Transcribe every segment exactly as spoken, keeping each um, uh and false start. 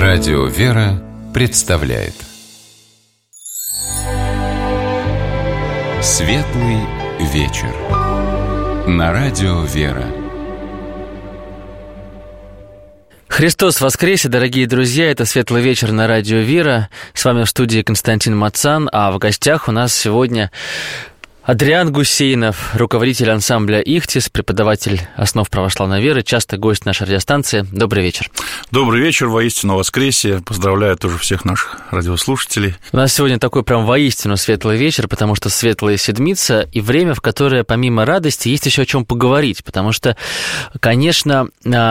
Радио «Вера» представляет Светлый вечер на Радио «Вера». Христос воскресе, дорогие друзья, это «Светлый вечер» на Радио «Вера». С вами в студии Константин Мацан, а в гостях у нас сегодня Адриан Гусейнов, руководитель ансамбля «Ихтис», преподаватель основ православной веры, часто гость нашей радиостанции. Добрый вечер. Добрый вечер, воистину воскресие. Поздравляю тоже всех наших радиослушателей. У нас сегодня такой прям воистину светлый вечер, потому что светлая седмица и время, в которое помимо радости есть еще о чем поговорить, потому что, конечно,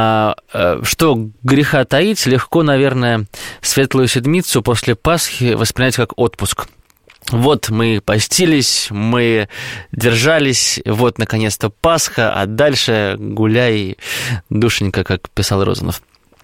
что греха таить, легко, наверное, светлую седмицу после Пасхи воспринять как отпуск. Вот мы постились, мы держались, вот, наконец-то, Пасха, а дальше гуляй, душенька, как писал Розанов.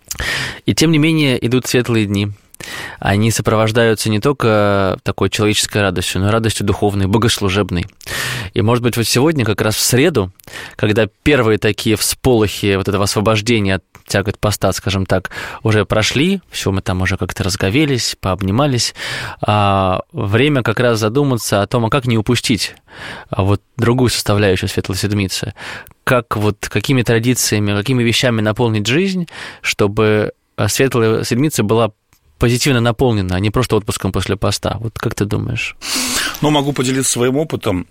И, тем не менее, идут светлые дни. Они сопровождаются не только такой человеческой радостью, но и радостью духовной, богослужебной. И, может быть, вот сегодня, как раз в среду, когда первые такие всполохи вот этого освобождения от тягот поста, скажем так, уже прошли, все, мы там уже как-то разговелись, пообнимались, а время как раз задуматься о том, а как не упустить вот другую составляющую Светлой Седмицы, как вот какими традициями, какими вещами наполнить жизнь, чтобы Светлая Седмица была позитивно наполнена, а не просто отпуском после поста. Вот как ты думаешь? Ну, могу поделиться своим опытом.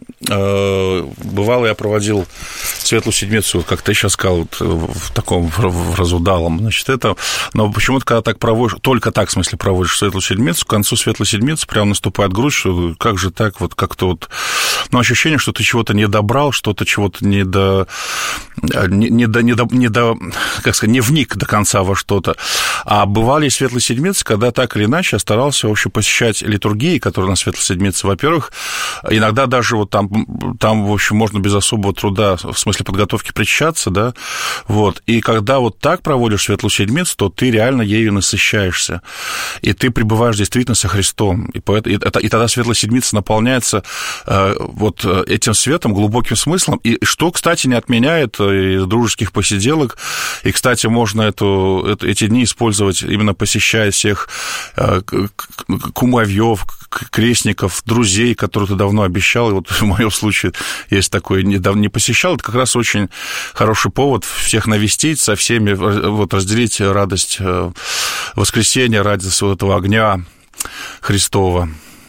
Бывало, я проводил Светлую Седмицу, как ты сейчас сказал, в таком в разудалом. Значит, это... Но почему-то, когда так проводишь, только так, в смысле, проводишь Светлую Седмицу, к концу Светлой Седмицы прямо наступает грусть, что как же так, вот как-то вот... Ну, ощущение, что ты чего-то не добрал, что-то чего-то не до... Не, не, до, не, до, не до... Как сказать, не вник до конца во что-то. А бывали Светлые Седмицы, когда так или иначе я старался, в общем, посещать литургии, которые на Светлой Седмице. Во-первых, иногда даже вот там, там, в общем, можно без особого труда, в смысле подготовки, причащаться, да, вот. И когда вот так проводишь Светлую Седмицу, то ты реально ею насыщаешься, и ты пребываешь действительно со Христом. И, поэтому, и, и тогда Светлая Седмица наполняется э, вот этим светом, глубоким смыслом, и что, кстати, не отменяет и дружеских посиделок, и, кстати, можно эту, эту, эти дни использовать, именно посещая всех э, кумовьев, крестников, друзей, которых ты давно обещал, и вот в моем случае есть такой, недавно не посещал, это как раз очень хороший повод всех навестить, со всеми вот разделить радость воскресения, радость вот этого огня Христова,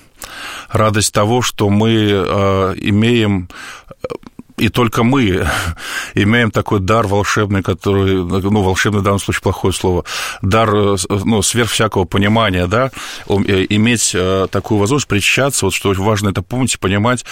радость того, что мы имеем... И только мы имеем такой дар волшебный, который, ну, волшебный в данном случае плохое слово, дар, ну, сверх всякого понимания, да, иметь такую возможность причащаться, вот что очень важно это помнить и понимать,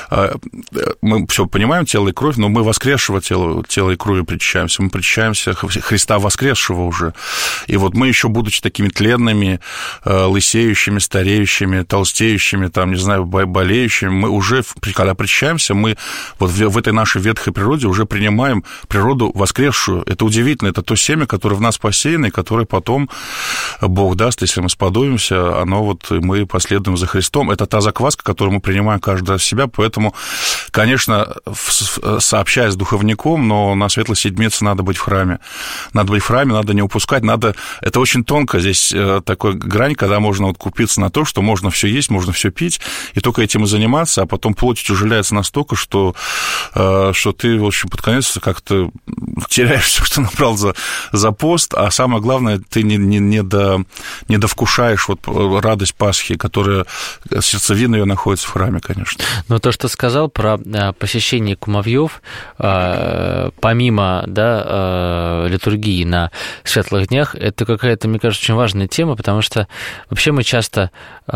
мы все понимаем, тело и кровь, но мы воскресшего тела, тела и крови причащаемся, мы причащаемся Христа воскресшего уже, и вот мы еще, будучи такими тленными, лысеющими, стареющими, толстеющими, там, не знаю, болеющими, мы уже, когда причащаемся, мы вот в этой нашей ветхой природе уже принимаем природу воскресшую. Это удивительно, это то семя, которое в нас посеяно, и которое потом Бог даст, если мы сподобимся, оно вот, мы последуем за Христом. Это та закваска, которую мы принимаем каждый раз в себя, поэтому, конечно, сообщаясь с духовником, но на Светлой Седмице надо быть в храме. Надо быть в храме, надо не упускать, надо... Это очень тонко, здесь такой грань, когда можно вот купиться на то, что можно все есть, можно все пить, и только этим и заниматься, а потом плоть утяжеляется настолько, что что ты, в общем, под конец как-то теряешь все, что набрал за, за пост, а самое главное, ты не, не, не, до, не довкушаешь вот радость Пасхи, которая, сердцевина ее находится в храме, конечно. Но то, что сказал про посещение кумовьев, помимо, да, литургии на светлых днях, это какая-то, мне кажется, очень важная тема, потому что вообще мы часто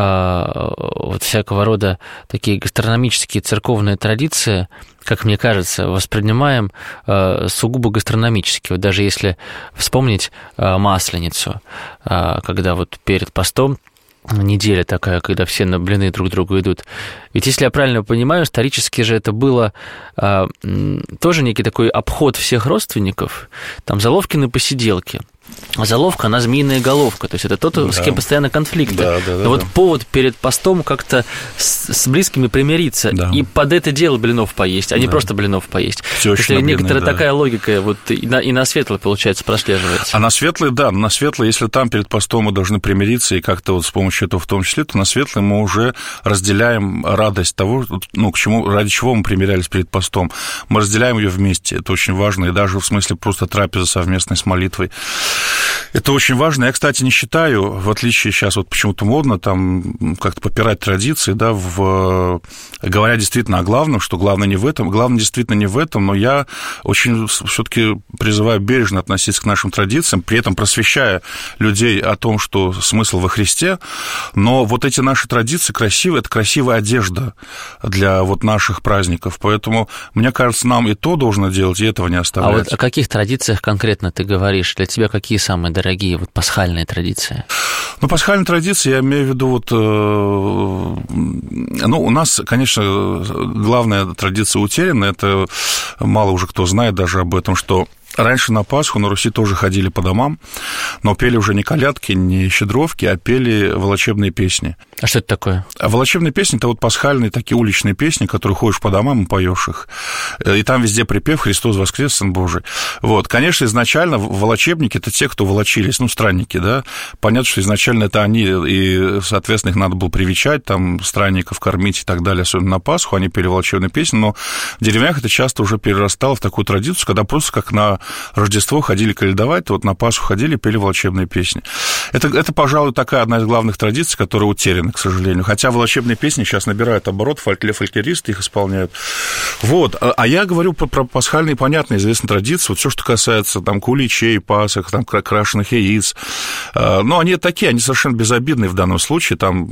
вот всякого рода такие гастрономические церковные традиции, как мне кажется, воспринимаем э, сугубо гастрономически. Вот даже если вспомнить э, Масленицу, э, когда вот перед постом неделя такая, когда все на блины друг к другу идут. Ведь, если я правильно понимаю, исторически же это было э, тоже некий такой обход всех родственников, там Заловкины посиделки. заловка, она змеиная головка. То есть это тот, да. с кем постоянно конфликты. Да, да, да, Но вот да. повод перед постом как-то с, с близкими примириться. Да. И под это дело блинов поесть, а не да. просто блинов поесть. Если некоторая да. такая логика вот и на, и на светлое, получается, прослеживается. А на светлое, да, на светлое, если там перед постом мы должны примириться, и как-то вот с помощью этого в том числе, то на светлое мы уже разделяем радость того, ну, к чему, ради чего мы примирялись перед постом. Мы разделяем ее вместе. Это очень важно. И даже в смысле просто трапезы совместной с молитвой. Это очень важно. Я, кстати, не считаю, в отличие сейчас вот почему-то модно там как-то попирать традиции, да, в, говоря действительно о главном, что главное не в этом, главное действительно не в этом, но я очень все-таки призываю бережно относиться к нашим традициям, при этом просвещая людей о том, что смысл во Христе, но вот эти наши традиции красивые, это красивая одежда для вот наших праздников, поэтому, мне кажется, нам и то должно делать, и этого не оставлять. А вот о каких традициях конкретно ты говоришь? Для тебя какие самые дорогие вот пасхальные традиции? Ну, пасхальные традиции, я имею в виду, вот, ну, у нас, конечно, главная традиция утеряна, это мало уже кто знает даже об этом, что раньше на Пасху на Руси тоже ходили по домам, но пели уже не колядки, не щедровки, а пели волочебные песни. А что это такое? А волочебные песни – это вот пасхальные такие уличные песни, которые ходишь по домам и поешь их. И там везде припев «Христос воскрес, Сын Божий». Вот. Конечно, изначально волочебники – это те, кто волочились, ну, странники, да. Понятно, что изначально это они, и, соответственно, их надо было привечать, там, странников кормить и так далее, особенно на Пасху, они пели волочебные песни, но в деревнях это часто уже перерастало в такую традицию, когда просто как на Рождество ходили калядовать, вот на Пасху ходили, пели волочебные песни. Это, это, пожалуй, такая одна из главных традиций, которая утеряна, к сожалению. Хотя волочебные песни сейчас набирают оборот, фольклористы их исполняют. Вот. А я говорю про, про пасхальные, понятные, известные традиции. Вот все, что касается там куличей, пасок, там, крашеных яиц. Но они такие, они совершенно безобидные в данном случае. Там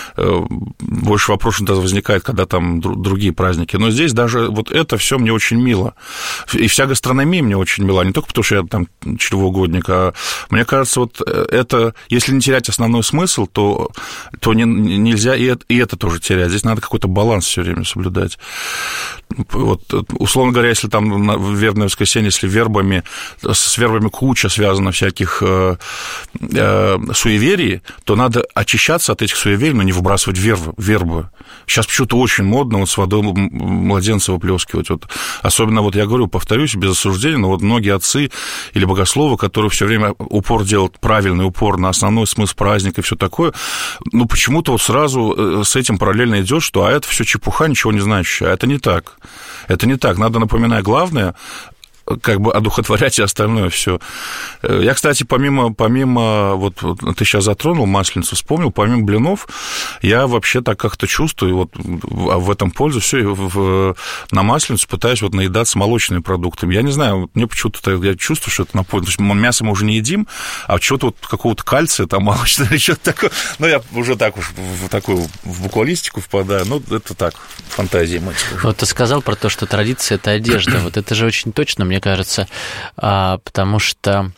больше вопросов возникает, когда там другие праздники. Но здесь даже вот это все мне очень мило. И вся гастрономия мне очень мила. Не только потому, что я там чревоугодник, а мне кажется, вот это, если не терять основной смысл, то, то не, нельзя и это, и это тоже терять. Здесь надо какой-то баланс все время соблюдать. Вот, условно говоря, если там в вербное воскресенье, если вербами, с вербами куча связано всяких э, э, суеверий, то надо очищаться от этих суеверий, но не выбрасывать вербы. вербы. Сейчас почему-то очень модно вот с водой младенца выплескивать. Вот. Особенно, вот я говорю, повторюсь, без осуждения, но вот многие отцы или богословы, которые все время упор делают, правильный упор на основной смысл праздника и все такое, ну, почему-то вот сразу с этим параллельно идет, что а это все чепуха, ничего не значащее. А это не так. Это не так. Надо напоминать главное, как бы одухотворять и остальное все. Я, кстати, помимо, помимо вот, вот ты сейчас затронул Масленицу, вспомнил, помимо блинов, я вообще так как-то чувствую, вот в этом пользу, все, в, на Масленицу пытаюсь вот наедаться молочными продуктами. Я не знаю, вот мне почему-то я чувствую, что это на пользу. Мясо мы уже не едим, а чего-то вот какого-то кальция там молочного или что-то такое. Ну, я уже так уж в такую в буквалистику впадаю, ну, это так, фантазии мои. Вот ты сказал про то, что традиция – это одежда. Вот это же очень точно, мне кажется, потому что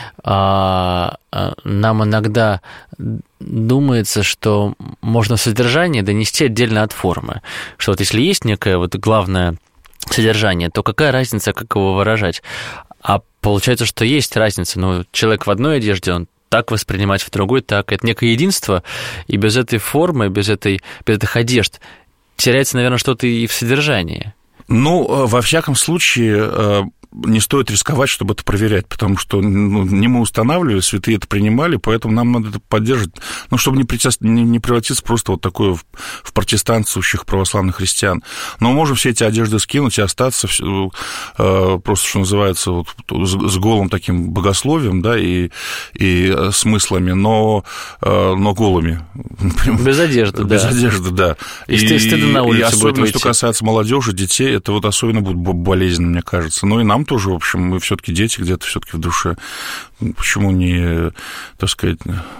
нам иногда думается, что можно содержание донести отдельно от формы. Что вот если есть некое вот главное содержание, то какая разница, как его выражать? А получается, что есть разница. Ну, человек в одной одежде, он так воспринимать в другой, так. Это некое единство, и без этой формы, без, этой, без этих одежд теряется, наверное, что-то и в содержании. Ну, во всяком случае, не стоит рисковать, чтобы это проверять, потому что ну, не мы устанавливали, святые это принимали, поэтому нам надо это поддерживать, ну, чтобы не, притя... не, не превратиться просто вот такое в, в протестантствующих православных христиан. Но мы можем все эти одежды скинуть и остаться э, просто, что называется, вот, с, с голым таким богословием, да, и, и смыслами, но, э, но голыми. Без одежды, Без да. Без одежды, да. И, и стыдно на улице и особенно, будет что касается молодежи, детей, это вот особенно будет болезненно, мне кажется. Ну, и нам тоже, в общем, мы все-таки дети где-то все-таки в душе. Почему не, так сказать,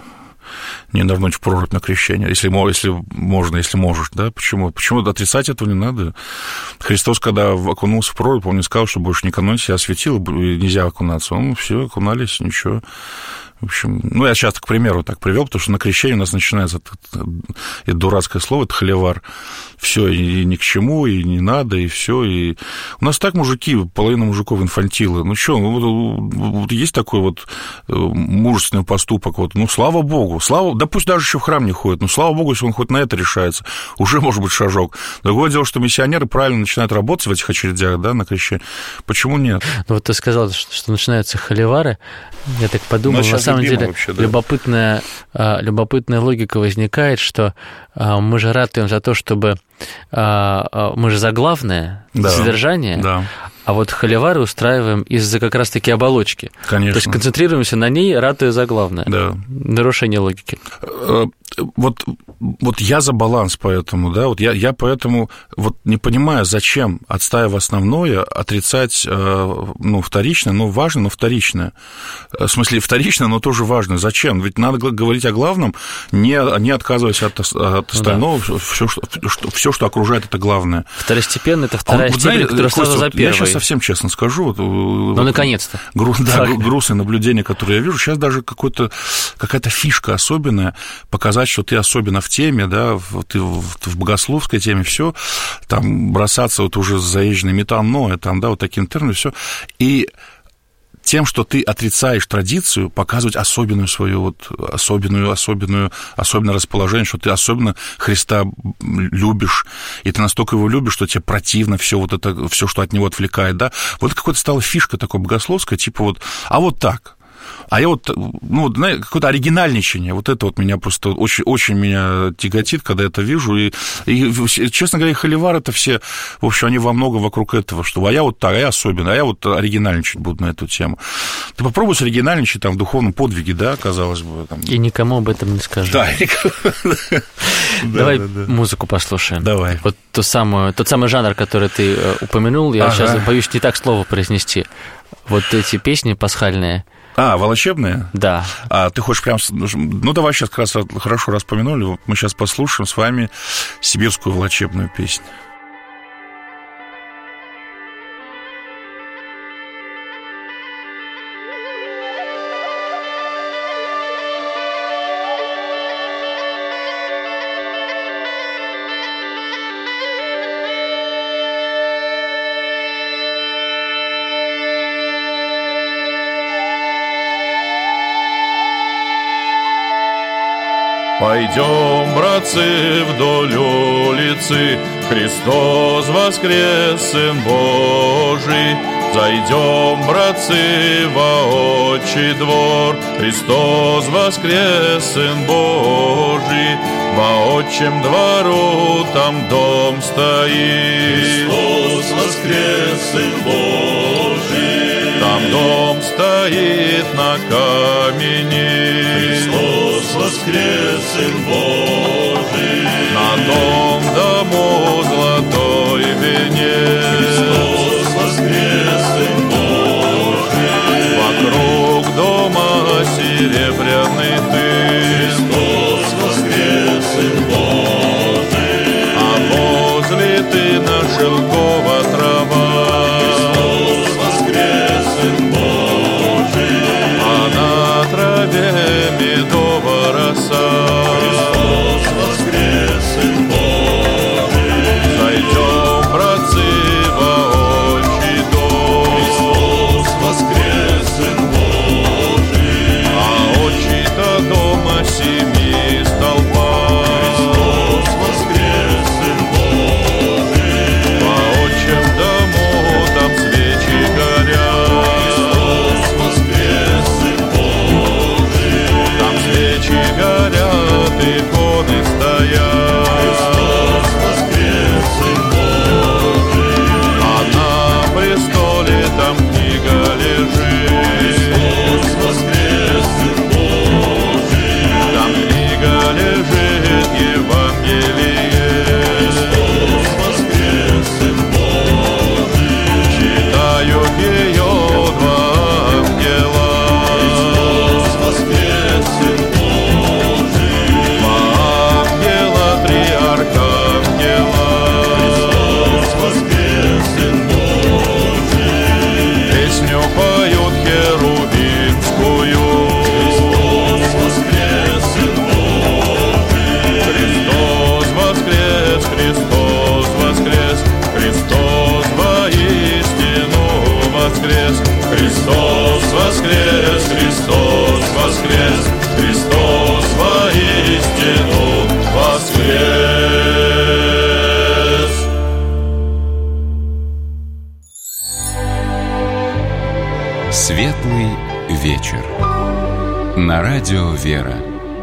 не нырнуть в прорубь на крещение, если, если можно, если можешь, да? Почему? Почему отрицать этого не надо? Христос, когда окунулся в прорубь, он не сказал, что больше не канонить себя осветил, и нельзя окунаться. Он все окунались, ничего. В общем, ну, я сейчас, к примеру, так привел, потому что на крещении у нас начинается это, это дурацкое слово, это холивар. Все, и ни к чему, и не надо, и все. И... У нас так мужики, половина мужиков инфантилы. Ну что, ну, вот, вот есть такой вот мужественный поступок. Вот, ну, слава богу, слава, да пусть даже еще в храм не ходит, но слава богу, если он хоть на это решается, уже может быть шажок. Другое дело, что миссионеры правильно начинают работать в этих очередях, да, на крещение. Почему нет? Ну, вот ты сказал, что, что начинаются холивары. Я так подумал, на самом деле вообще, да. любопытная, любопытная логика возникает, что мы же ратуем за то, чтобы мы же за главное, да, за содержание, да. А вот холивары устраиваем из-за как раз-таки оболочки. Конечно. То есть концентрируемся на ней, ратуя за главное. Да. Нарушение логики. Вот, вот я за баланс поэтому, да, вот я, я поэтому вот не понимаю, зачем, отстаивая основное, отрицать, ну, вторичное, ну, важно, но вторичное. В смысле, вторичное, но тоже важно. Зачем? Ведь надо говорить о главном, не, не отказываясь от, от остального, да. все, что, все, что окружает, это главное. Второстепенно – это вторая а, степень, которая сразу за первой. Я сейчас совсем честно скажу. Вот, ну, вот, наконец-то. Гру, да, грустные наблюдения, которые я вижу. Сейчас даже какой-то, какая-то фишка особенная, показать, что ты особенно в теме, да, ты в богословской теме, все, там бросаться вот уже заезженный металл, но там, да, вот таким термином, все. И тем, что ты отрицаешь традицию, показывать особенную свою, вот, особенную, особенную, особенное расположение, что ты особенно Христа любишь, и ты настолько его любишь, что тебе противно все вот это, все, что от него отвлекает, да. Вот какой-то стала фишка такой богословская, типа вот, а вот так. А я вот, ну, знаете, какое-то оригинальничание, вот это вот меня просто очень, очень меня тяготит, когда это вижу, и, и, честно говоря, холивары это все, в общем, они во многом вокруг этого, что а я вот так, а я особенно, а я вот оригинальничать буду на эту тему. Ты попробуй оригинальничать там в духовном подвиге, да, казалось бы. Там... И никому об этом не скажешь. Да, Давай музыку послушаем. Давай. Вот ту самую, тот самый жанр, который ты упомянул, я сейчас боюсь не так слово произнести. Вот эти песни пасхальные. А, волочебные? Да. А ты хочешь прям... Ну, давай сейчас как раз хорошо распомянули. Мы сейчас послушаем с вами сибирскую волочебную песню. Пойдем, братцы, вдоль улицы, Христос воскрес, Сын Божий. Зайдем, братцы, во отчий двор, Христос воскрес, Сын Божий. Во отчем двору там дом стоит, Христос воскрес, Сын Божий. Там дом стоит на камени, Христос воскрес, Сын Божий. На том дому золотой венец, Христос воскрес, Сын Божий. Вокруг дома серебряный тын, Христос воскрес, Сын Божий. А возле тына шелкова трава, Христос воскрес, Сын Божий. А на траве медова роса, Христос воскрес, Сын Божий. Зайдем, братцы, во отчий дом, Христос воскрес, Сын Божий. А отчий-то вечер. На радио «Вера».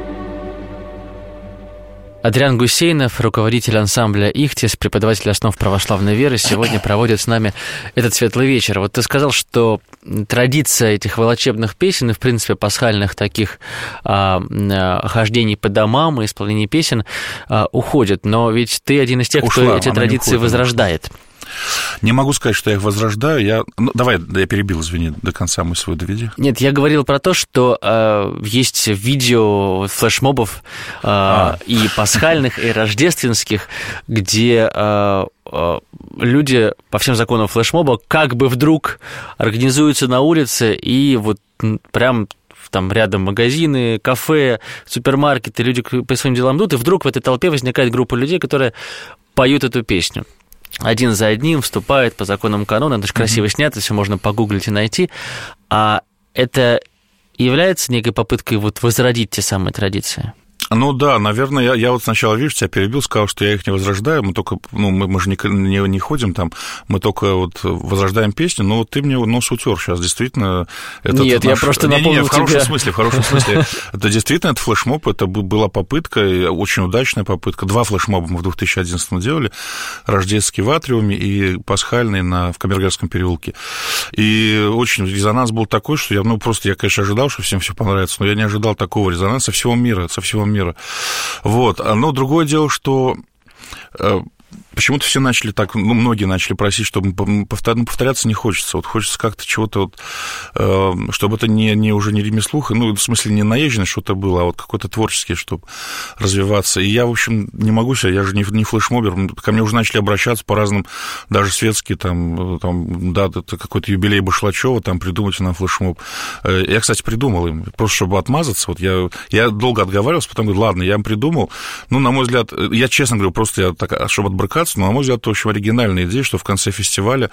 Адриан Гусейнов, руководитель ансамбля «Ихтис», преподаватель основ православной веры, сегодня проводит с нами этот светлый вечер. Вот ты сказал, что традиция этих волочебных песен и, в принципе, пасхальных таких а, хождений по домам и исполнений песен а, уходит. Но ведь ты один из тех, Ушла, кто эти традиции уходит, возрождает. Не могу сказать, что я их возрождаю. Я... Ну, давай, я перебил, извини, до конца мысль свою доведи. Нет, я говорил про то, что э, есть видео флешмобов э, а. и пасхальных, и рождественских, где э, э, люди по всем законам флешмоба как бы вдруг организуются на улице и вот прям... там рядом магазины, кафе, супермаркеты, люди по своим делам идут, и вдруг в этой толпе возникает группа людей, которые поют эту песню. Один за одним вступает по законам канона, это же красиво mm-hmm. снято, все можно погуглить и найти. А это является некой попыткой вот возродить те самые традиции? Ну да, наверное, я, я вот сначала, видишь, тебя перебил, сказал, что я их не возрождаю, мы только, ну, мы, мы же не, не, не ходим там, мы только вот возрождаем песни, но вот ты мне нос утер сейчас, действительно. Это Нет, я наш... просто не, напомнил не, не, в хорошем тебя. смысле, в хорошем смысле. Это действительно, это флешмоб, это была попытка, очень удачная попытка. Два флешмоба мы в две тысячи одиннадцатом делали, рождественский в Атриуме и пасхальный на, в Камергерском переулке. И очень резонанс был такой, что я, ну, просто я, конечно, ожидал, что всем все понравится, но я не ожидал такого резонанса со всего мира, со всего мира. Вот. Но другое дело, что почему-то все начали так, ну, многие начали просить, чтобы повторяться не хочется. Вот хочется как-то чего-то, вот, чтобы это не, не уже не ремеслуха, ну, в смысле, не наезженное что-то было, а вот какое-то творческое, чтобы развиваться. И я, в общем, не могу себя, я же не, не флешмобер, ко мне уже начали обращаться по разным, даже светские, там, там да, это какой-то юбилей Башлачева, там, придумайте нам флешмоб. Я, кстати, придумал им, просто чтобы отмазаться. Вот я, я долго отговаривался, потом говорю, ладно, я им придумал. Ну, на мой взгляд, я честно говорю, просто я так, чтобы отбрыкаться, но, на мой взгляд, это очень оригинальная идея, что в конце фестиваля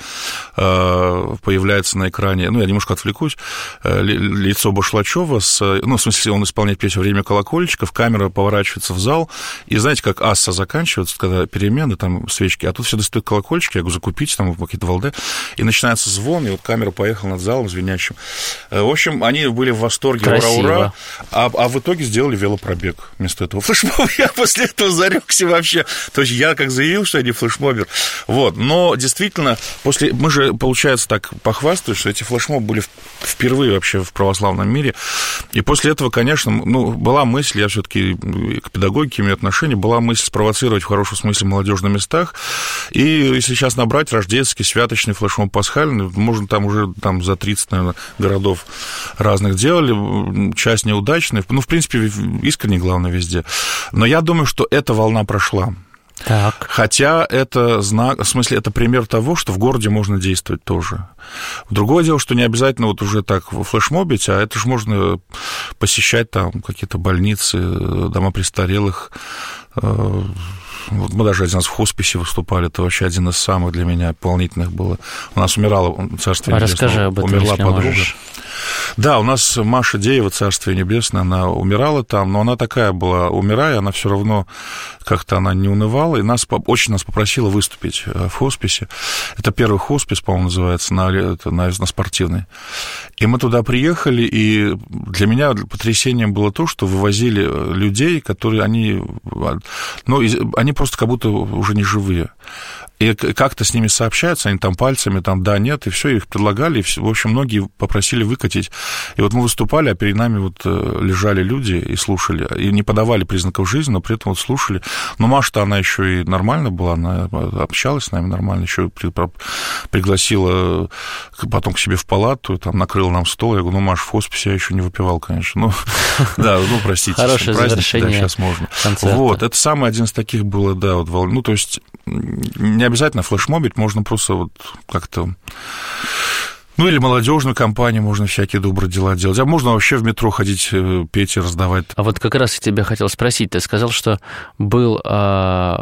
э, появляется на экране, ну, я немножко отвлекусь, э, лицо Башлачева, с, ну, в смысле, он исполняет песню «Время колокольчиков», камера поворачивается в зал, и знаете, как асса заканчивается, когда перемены, там, свечки, а тут все достают колокольчики, я говорю, закупите, там, какие-то волды, и начинается звон, и вот камера поехала над залом звенящим. В общем, они были в восторге, ура-ура, а, а в итоге сделали велопробег вместо этого флешмоба. Я после этого зарекся вообще. То есть я как заявил, что я не флешмобер. Вот. Но действительно, после... мы же, получается, так похвастались, что эти флешмобы были впервые вообще в православном мире. И после этого, конечно, ну, была мысль, я все-таки к педагогике имею отношение, была мысль спровоцировать в хорошем смысле молодежь на местах. И если сейчас набрать рождественский, святочный флешмоб, пасхальный, можно там уже там, за тридцать, наверное, городов разных делали. Часть неудачная. Ну, в принципе, искренне, главное, везде. Но я думаю, что эта волна прошла. Так. Хотя это знак, в смысле, это пример того, что в городе можно действовать тоже. Другое дело, что не обязательно вот уже так флешмобить, а это же можно посещать там какие-то больницы, дома престарелых. Вот мы даже один раз в хосписе выступали, это вообще один из самых для меня волнительных было. У нас умирала, царствие а небесное, расскажи об этом, умерла подруга. Можешь. Да, у нас Маша Деева, царствие небесное, она умирала там, но она такая была, умирая, она все равно как-то она не унывала, и нас, очень нас попросила выступить в хосписе. Это первый хоспис, по-моему, называется, на, на, на спортивной. И мы туда приехали, и для меня потрясением было то, что вывозили людей, которые, они, ну, они просто как будто уже не живые. И как-то с ними сообщаются, они там пальцами, там да, нет, и все, их предлагали, и, в общем, многие попросили выкатить. И вот мы выступали, а перед нами вот лежали люди и слушали, и не подавали признаков жизни, но при этом вот слушали. Но Маша-то, она еще и нормально была, она общалась с нами нормально, еще пригласила потом к себе в палату, там накрыла нам стол. Я говорю, ну, Маша, в хосписе я еще не выпивал, конечно. Ну, да, ну, простите, праздник, да, сейчас можно. Вот, это самый один из таких было, да, вот, ну, то есть не обязательно флешмобить, можно просто вот как-то... Ну, или молодежную компанию, можно всякие добрые дела делать. А можно вообще в метро ходить, петь и раздавать. А вот как раз я тебя хотел спросить. Ты сказал, что был а,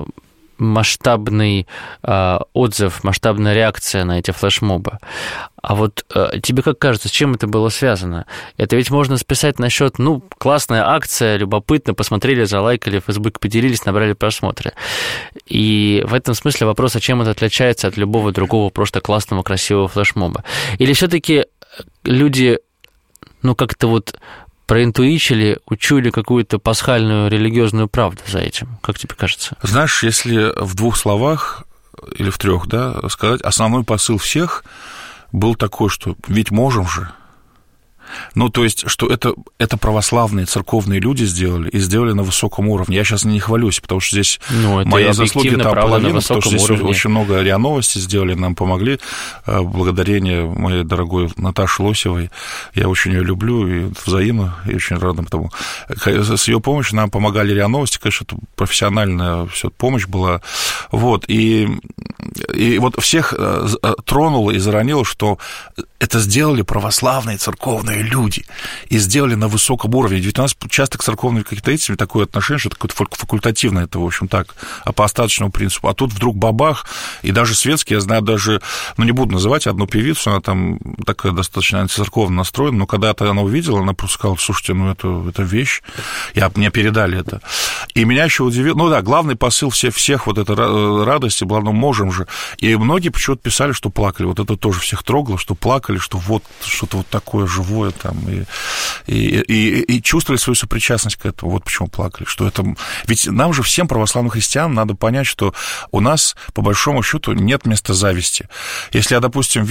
масштабный а, отзыв, масштабная реакция на эти флешмобы. А вот а, тебе как кажется, с чем это было связано? Это ведь можно списать насчет, ну, классная акция, любопытно, посмотрели, залайкали, в Фейсбуке поделились, набрали просмотры. И в этом смысле вопрос, а чем это отличается от любого другого просто классного, красивого флешмоба? Или все-таки люди ну, как-то вот проинтуичили, учуяли какую-то пасхальную религиозную правду за этим? Как тебе кажется? Знаешь, если в двух словах или в трех, да, сказать, основной посыл всех был такой, что ведь можем же. Ну, то есть, что это, это православные церковные люди сделали, и сделали на высоком уровне. Я сейчас не хвалюсь, потому что здесь ну, мои заслуги там половина, потому что здесь уровне. Очень много РИА Новости сделали, нам помогли. Благодарение моей дорогой Наташе Лосевой. Я очень ее люблю, и взаимно, и очень рад этому. С ее помощью нам помогали РИА Новости, конечно, это профессиональная все помощь была. Вот, и, и вот всех тронуло и заронило, что это сделали православные церковные люди и сделали на высоком уровне. Ведь у нас часто к церковным каким-то этим такое отношение, что это какое-то факультативное, это, в общем, так, по остаточному принципу. А тут вдруг бабах, и даже светский, я знаю даже, ну, не буду называть одну певицу, она там такая достаточно антицерковно настроена, но когда-то она увидела, она просто сказала, слушайте, ну, это, это вещь, я, мне передали это. И меня еще удивило, ну, да, главный посыл всех, всех вот этой радости, было, ну, можем же. И многие почему-то писали, что плакали, вот это тоже всех трогало, что плакали, что вот что-то вот такое живое там, и, и, и, и чувствовали свою сопричастность к этому, вот почему плакали, что это... Ведь нам же, всем православным христианам, надо понять, что у нас, по большому счету, нет места зависти. Если я, допустим,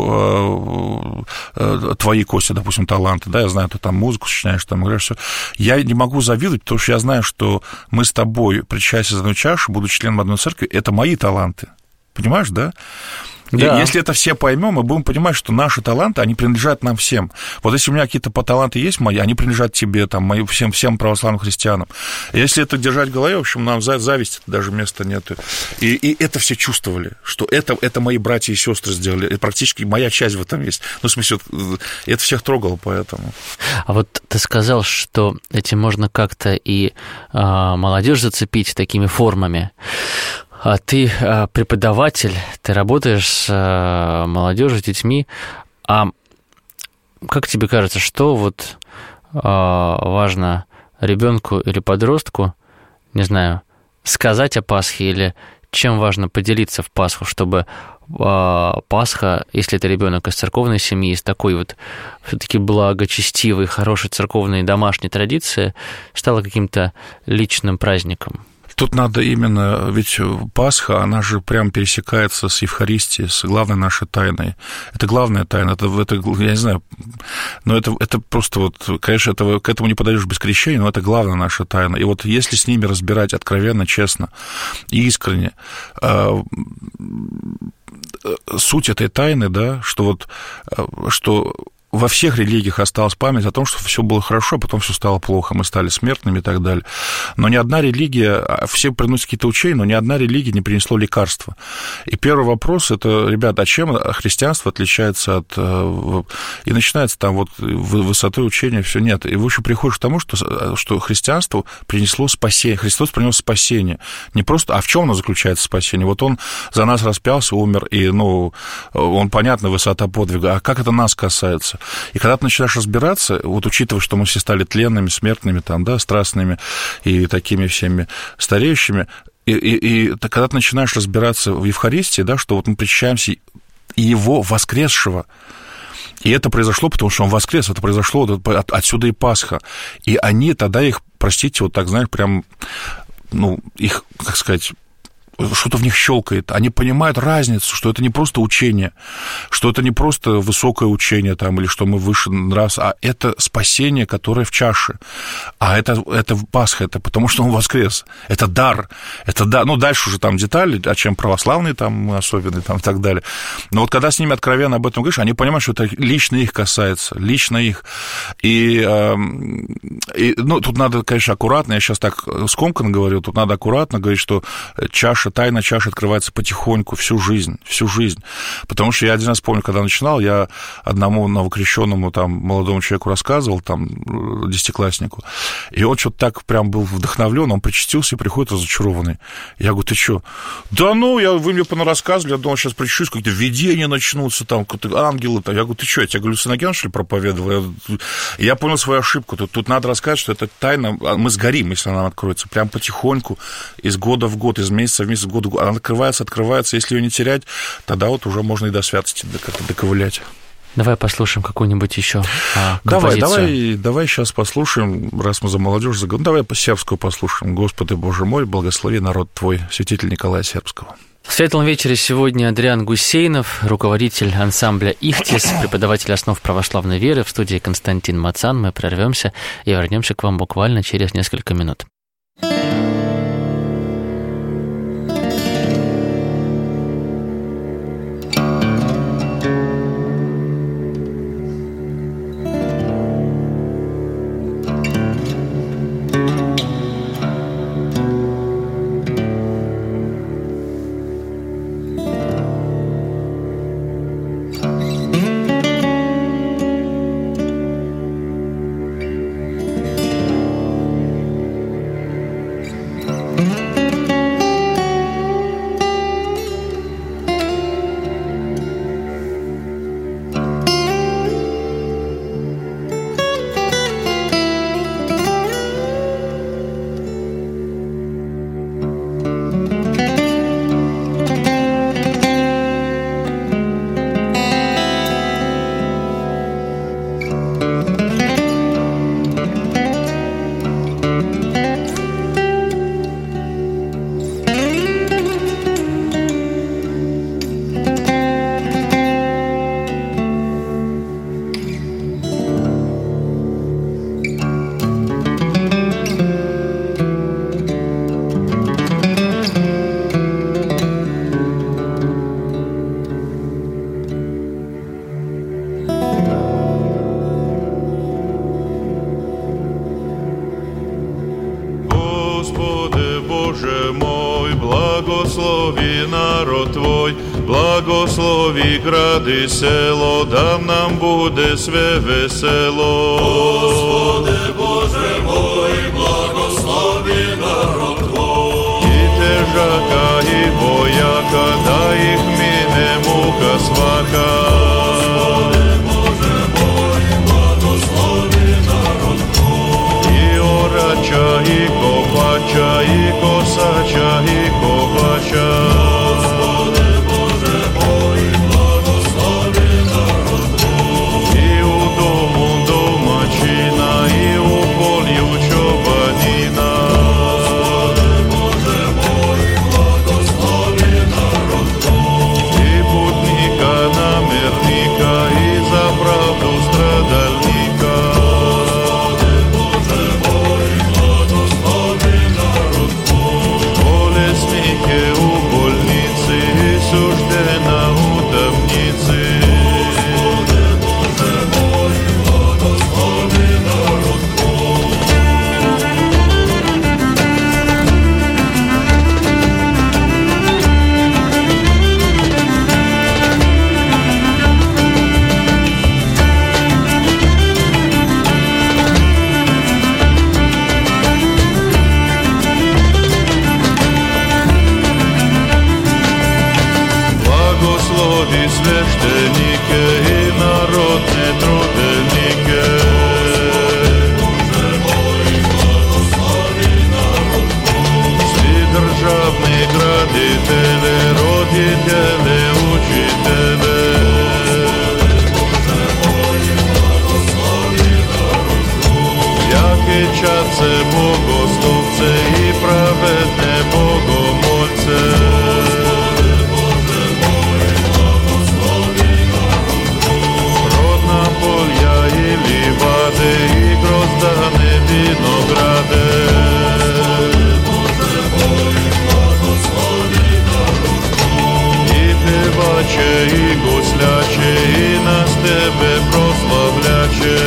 вижу э, э, твои, Костя, допустим, таланты, да, я знаю, ты там музыку сочиняешь, там играешь, все, я не могу завидовать, потому что я знаю, что мы с тобой, причащаясь за одну чашу, будучи членом одной церкви, это мои таланты. Понимаешь, да? Да. Если это все поймем, мы будем понимать, что наши таланты, они принадлежат нам всем. Вот если у меня какие-то таланты есть мои, они принадлежат тебе, там, моим, всем, всем православным христианам. Если это держать в голове, в общем, нам зависти даже места нет. И, и это все чувствовали, что это, это мои братья и сестры сделали. И практически моя часть в этом есть. Ну, в смысле, это всех трогало, поэтому. А вот ты сказал, что этим можно как-то и а, молодежь зацепить такими формами. Ты преподаватель, ты работаешь с молодежью, с детьми. А как тебе кажется, что вот важно ребенку или подростку, не знаю, сказать о Пасхе, или чем важно поделиться в Пасху, чтобы Пасха, если это ребенок из церковной семьи, из такой вот все-таки благочестивой, хорошей церковной домашней традиции, стала каким-то личным праздником? Тут надо именно, ведь Пасха, она же прям пересекается с Евхаристией, с главной нашей тайной. Это главная тайна, это, это я не знаю, но это, это просто вот, конечно, это, к этому не подойдешь без крещения, но это главная наша тайна. И вот если с ними разбирать откровенно, честно и искренне, суть этой тайны, да, что вот, что... Во всех религиях осталась память о том, что все было хорошо, а потом все стало плохо, мы стали смертными и так далее. Но ни одна религия, все приносят какие-то учения, но ни одна религия не принесла лекарства. И первый вопрос, это, ребята, а чем христианство отличается от... И начинается там вот высотой учения, все нет. И в общем приходишь к тому, что, что христианство принесло спасение. Христос принес спасение. Не просто... А в чем оно заключается, спасение? Вот он за нас распялся, умер, и, ну, он, понятно, высота подвига. А как это нас касается? И когда ты начинаешь разбираться, вот учитывая, что мы все стали тленными, смертными, там, да, страстными и такими всеми стареющими, и, и, и когда ты начинаешь разбираться в Евхаристии, да, что вот мы причащаемся Его воскресшего, и это произошло, потому что Он воскрес, это произошло, от, отсюда и Пасха, и они тогда их, простите, вот так, знаешь, прям, ну, их, как сказать... что-то в них щелкает, они понимают разницу, что это не просто учение, что это не просто высокое учение там, или что мы выше раз, а это спасение, которое в чаше, а это, это Пасха, это потому что Он воскрес, это дар, это дар, ну, дальше уже там детали, а чем православные там особенные там и так далее, но вот когда с ними откровенно об этом говоришь, они понимают, что это лично их касается, лично их, и, и ну, тут надо, конечно, аккуратно, я сейчас так скомканно говорю, тут надо аккуратно говорить, что чаша, тайна чаши открывается потихоньку, всю жизнь, всю жизнь. Потому что я один раз помню, когда начинал, я одному новокрещенному там молодому человеку рассказывал, там, десятикласснику, и он что-то так прям был вдохновлен, он причастился и приходит разочарованный. Я говорю, ты что? Да ну, я, вы мне понарассказывали, я думал, сейчас причащусь, какие-то видения начнутся, там, какие-то ангелы. Там. Я говорю, ты что, я тебе галлюциноген, что ли, проповедовал? Я, я понял свою ошибку. Тут, тут надо рассказать, что это тайна, мы сгорим, если она откроется, прям потихоньку, из года в год, из месяца в месяц, из года, она открывается, открывается, если ее не терять, тогда вот уже можно и до святости как-то доковылять. Давай послушаем какую-нибудь еще а, Давай, композицию. давай, давай сейчас послушаем, раз мы за молодежь заговорим, давай по сербскую послушаем. Господи, Боже мой, благослови народ Твой, святитель Николая Сербского. В светлом вечере сегодня Адриан Гусейнов, руководитель ансамбля «Ихтис», преподаватель основ православной веры, в студии Константин Мацан. Мы прервемся и вернемся к вам буквально через несколько минут. Благослови народ Твой, благослови град и село, да нам буде све весело. Господи Боже мой, благослови народ Твой. И тежака, и вояка, да их мине мука свака. Господи Боже мой, благослови народ Твой. И орача, и копача, и косача, и ковача. Господи Боже мой, благослови народ Твой. И у дому домачина, и у полью чобанина. Господи Боже мой, благослови народ Твой. И путника, намерника, и за правду страдальника. Господи Боже мой, благослови народ Твой. Болезнike u bolnici i suštena u tamnici. Господи Боже мой, благослови народ Твой. Благослови священнike i narodne trudenike. Боже мой, благослови народ Твой. Svi državni graditele, roditele, učitele. Боже мой, благослови народ Твой. Jakečace, bogoslovce i pravedne bogomolce. Боже мой, благослови народ Твой. Rodna polja i livade i grozdane vinograde. Боже мой, благослови народ Твой. I pevače i gusljače i nas tebe proslavljače.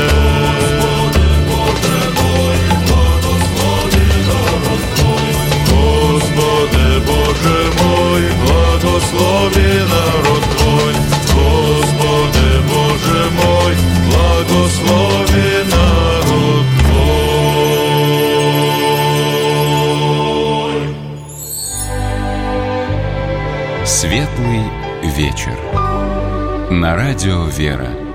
Боже мой, благослови народ Твой. Gospode Bože moj, blagoslovi narod Tvoj. Gospode Bože moj, blagoslovi narod Tvoj. Светлый вечер. На радио «Вера».